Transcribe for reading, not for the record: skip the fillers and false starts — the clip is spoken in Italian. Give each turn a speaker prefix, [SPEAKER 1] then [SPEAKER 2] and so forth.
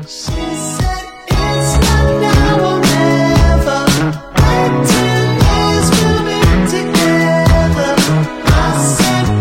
[SPEAKER 1] She said it's not now or never. 10 years we'll be together. I said